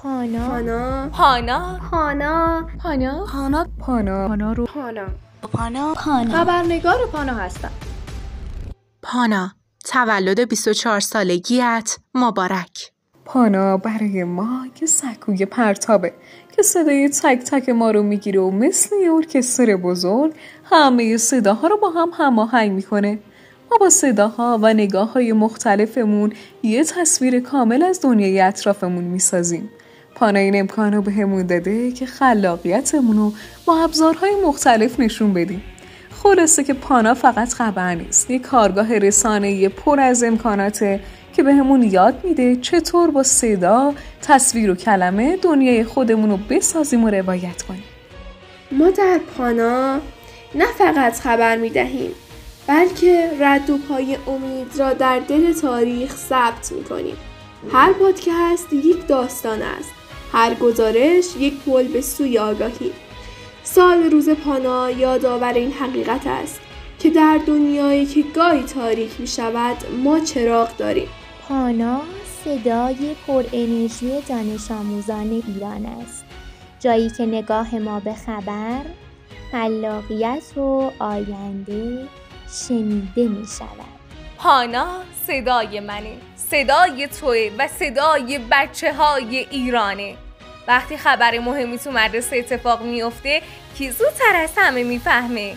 پانا پانا پانا پانا پانا پانا پانا پانا رو پانا خبرنگار پانا هستم. پانا، تولد 24 سالگیت مبارک. پانا برای ما یه سکوی پرتابه که صدای تک تک ما رو میگیره و مثل یه ارکستر بزرگ همه صداها رو با هم هماهنگ میکنه. ما با صداها و نگاه‌های مختلفمون یه تصویر کامل از دنیای اطرافمون میسازیم. پانا این امکان رو بهمون داده که خلاقیتمون رو با ابزارهای مختلف نشون بدیم. خلاصه که پانا فقط خبر نیست، یه کارگاه رسانه‌ای پر از امکاناته که بهمون یاد میده چطور با صدا، تصویر و کلمه دنیای خودمون رو بسازیم و روایت کنیم. ما در پانا نه فقط خبر میدهیم، بلکه رد و پای امید را در دل تاریخ ثبت میکنیم. هر پادکست یک داستان است، هر گزارش یک پل به سوی آگاهی. سال روز پانا یادآور این حقیقت است که در دنیایی که گاهی تاریک می شود ما چراغ داریم. پانا صدای پر انرژی دانش آموزان ایران است، جایی که نگاه ما به خبر، خلاقیت و آینده شنیده می شود. پانا صدای منه، صدای توه و صدای بچه های ایرانه. وقتی خبر مهمی تو مدرسه اتفاق میفته کی زودتر از همه میفهمه؟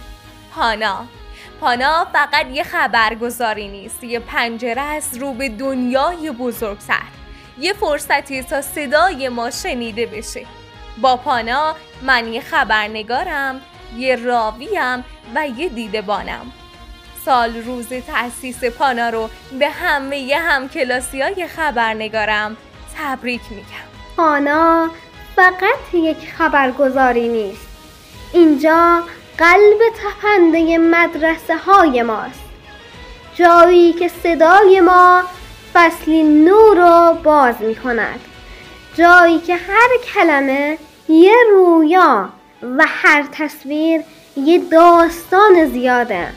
پانا فقط یه خبرگزاری نیست، یه پنجره است رو به دنیای بزرگتر، یه فرصتی تا صدای ما شنیده بشه. با پانا من یه خبرنگارم، یه راویم و یه دیده‌بانم. سال روز تأسیس پانا رو به همه همکلاسی‌های خبرنگارم تبریک میگم. پانا فقط یک خبرگزاری نیست، اینجا قلب تپنده مدرسه های ماست، جایی که صدای ما فصلی نو رو باز می کند، جایی که هر کلمه یه رویا و هر تصویر یه داستان زیاده.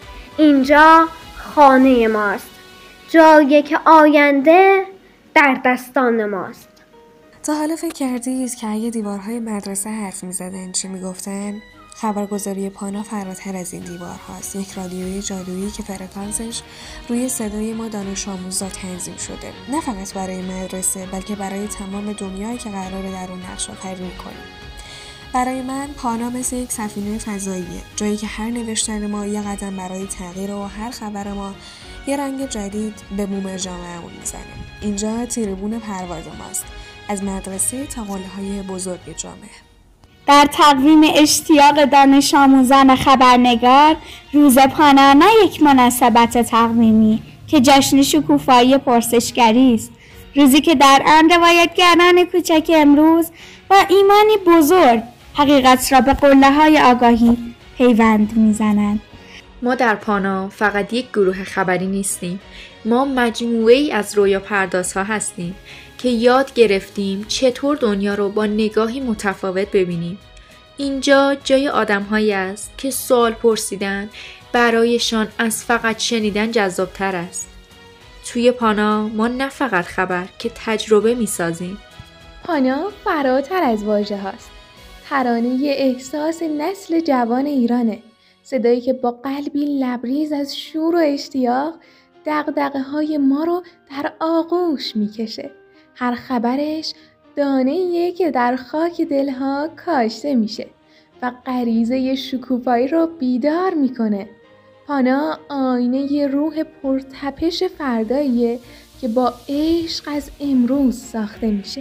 اینجا خانه ماست، جایی که آینده در دستان ماست. تا حالا فکر کردید که اگه دیوارهای مدرسه حرف میزدن چی میگفتن؟ خبرگزاری پانا فراتر از این دیوارهاست، یک رادیوی جادویی که فرکانسش روی صدای ما دانش آموزا تنظیم شده، نه فقط برای مدرسه بلکه برای تمام دنیایی که قراره در اون نقش آفرینی کنیم. برای من پانا مثل یک سفینه فضاییه، جایی که هر نوشتن ما یه قدم برای تغییر و هر خبر ما یه رنگ جدید به بوم جامعه‌مون میزنه. اینجا تریبون پرواز ماست، از مدرسه تا قله‌های بزرگ جامعه. در تقویم اشتیاق دانش آموزان خبرنگار، روز پانا نه یک مناسبت تقویمی که جشن شکوفایی پرسشگری است، روزی که در آن روایتگران کوچک امروز با ایمانی بزرگ حقیقت را به قله‌های آگاهی پیوند می‌زنند. ما در پانا فقط یک گروه خبری نیستیم، ما مجموعه‌ای از رویا پردازها هستیم که یاد گرفتیم چطور دنیا رو با نگاهی متفاوت ببینیم. اینجا جای آدم‌هایی است که سوال پرسیدن برایشان از فقط شنیدن جذاب‌تر است. توی پانا ما نه فقط خبر که تجربه می‌سازیم. پانا فراتر از واژه هاست، ترانه احساس نسل جوان ایرانه، صدایی که با قلبی لبریز از شور و اشتیاق دغدغه‌های ما رو در آغوش میکشه. هر خبرش دانه‌ایه که در خاک دلها کاشته میشه و غریزه شکوفایی رو بیدار میکنه. پانا آینه روح پرتپش فرداییه که با عشق از امروز ساخته میشه.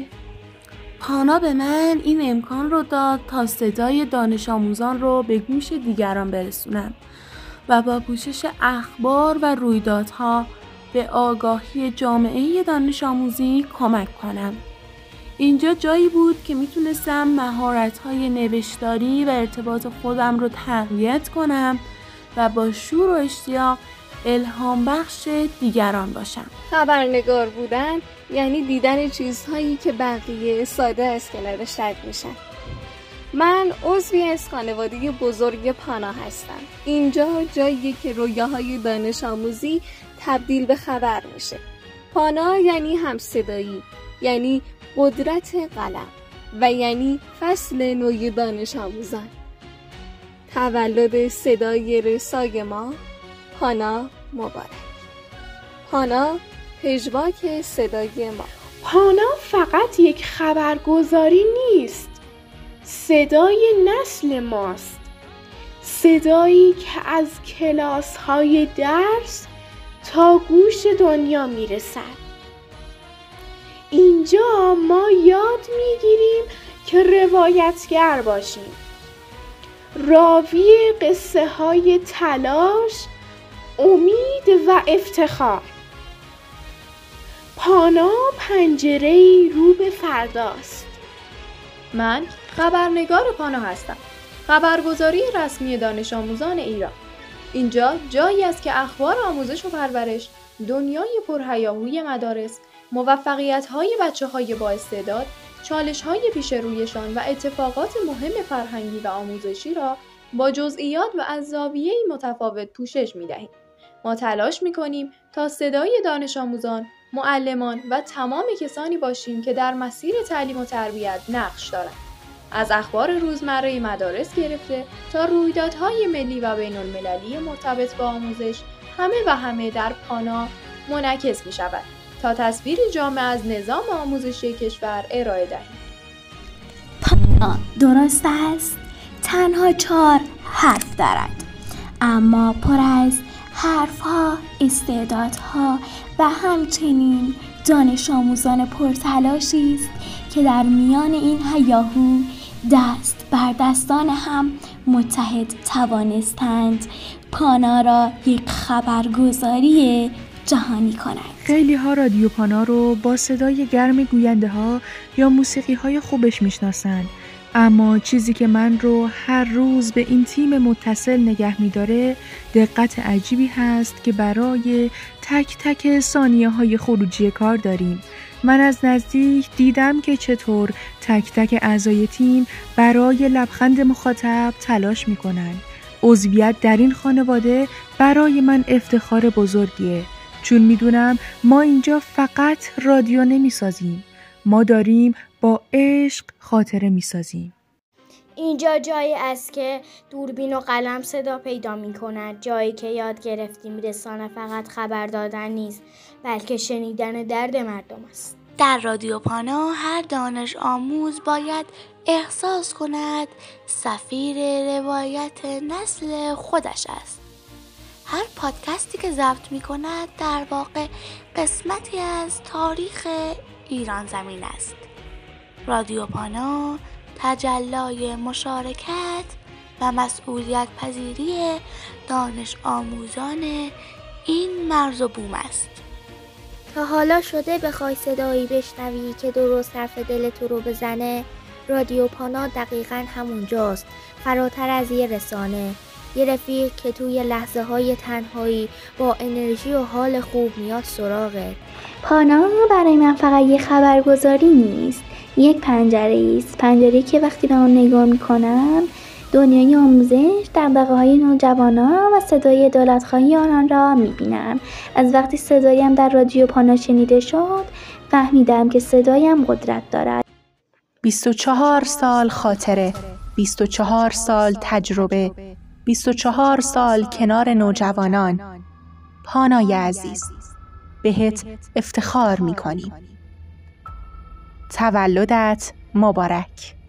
پانا به من این امکان رو داد تا صدای دانش آموزان رو به گوش دیگران برسونم و با پوشش اخبار و رویدادها به آگاهی جامعه دانش آموزی کمک کنم. اینجا جایی بود که میتونستم مهارت‌های نوشتاری و ارتباط خودم رو تقویت کنم و با شور و اشتیاق الهام بخش دیگران باشم. خبرنگار بودن یعنی دیدن چیزهایی که بقیه ساده از کنارش رد میشن. من عضوی از خانواده بزرگ پانا هستم. اینجا جاییه که رویاهای دانش آموزی تبدیل به خبر میشه. پانا یعنی همصدایی، یعنی قدرت قلم و یعنی فصل نوی دانش آموزان. تولد صدای رسای ما، پانا مبارک. پانا پژواک صدای ما. پانا فقط یک خبرگزاری نیست، صدای نسل ماست، صدایی که از کلاس‌های درس تا گوش دنیا میرسد. اینجا ما یاد میگیریم که روایتگر باشیم، راوی قصه های تلاش، امید و افتخار. پانا پنجره‌ای رو به فرداست. من خبرنگار پانا هستم، خبرگزاری رسمی دانش آموزان ایران. اینجا جایی است که اخبار آموزش و پرورش، دنیای پرهیاهوی مدارس، موفقیت‌های بچه‌های با استعداد، چالش‌های پیش رویشان و اتفاقات مهم فرهنگی و آموزشی را با جزئیات و از زاویه‌ای متفاوت پوشش می‌دهیم. ما تلاش می‌کنیم تا صدای دانش آموزان، معلمان و تمام کسانی باشیم که در مسیر تعلیم و تربیت نقش دارند. از اخبار روزمره مدارس گرفته تا رویدادهای ملی و بین‌المللی مرتبط با آموزش، همه در پانا منعکس می‌شود تا تصویری جامع از نظام آموزشی کشور ارائه دهیم. پانا درست است تنها 4 حرف دارد، اما پر از حرفها، استعدادها و همچنین دانش آموزان پرتلاشی است که در میان این هیاهو دست بر دستان هم متحد توانستند پانا را یک خبرگزاری جهانی کنند. خیلی ها رادیو پانا رو با صدای گرم گوینده ها یا موسیقی های خوبش میشناسند، اما چیزی که من رو هر روز به این تیم متصل نگه می‌داره دقت عجیبی هست که برای تک تک ثانیه های خروجی کار داریم. من از نزدیک دیدم که چطور تک تک اعضای تیم برای لبخند مخاطب تلاش می‌کنن. عضویت در این خانواده برای من افتخار بزرگیه، چون میدونم ما اینجا فقط رادیو نمی‌سازیم، ما داریم با عشق خاطره می‌سازیم. اینجا جایی است که دوربین و قلم صدا پیدا می‌کند، جایی که یاد گرفتیم رسانه فقط خبر دادن نیست، بلکه شنیدن درد مردم است. در رادیو پانا هر دانش آموز باید احساس کند سفیر روایت نسل خودش است. هر پادکستی که ضبط می‌کند در واقع قسمتی از تاریخ ایران زمین است. رادیو پانا تجلای مشارکت و مسئولیت پذیری دانش آموزان این مرز و بوم است. تا حالا شده بخوای صدایی بشنوی که درست حرف دل تو رو بزنه؟ رادیو پانا دقیقاً همونجاست، فراتر از یه رسانه، یه رفیق که توی لحظه های تنهایی با انرژی و حال خوب میاد سراغت. پانا برای من فقط یه خبرگزاری نیست، یک پنجره است، پنجره‌ای که وقتی به اون نگاه میکنم دنیای آموزش، دغدغه‌های نوجوانان و صدای دولت‌خواهی آنان را میبینم. از وقتی صدایم در رادیو پانا شنیده شد فهمیدم که صدایم قدرت دارد. 24 سال خاطره، 24 سال تجربه، 24 سال کنار نوجوانان. پانای عزیز، بهت افتخار میکنیم. تولدت مبارک.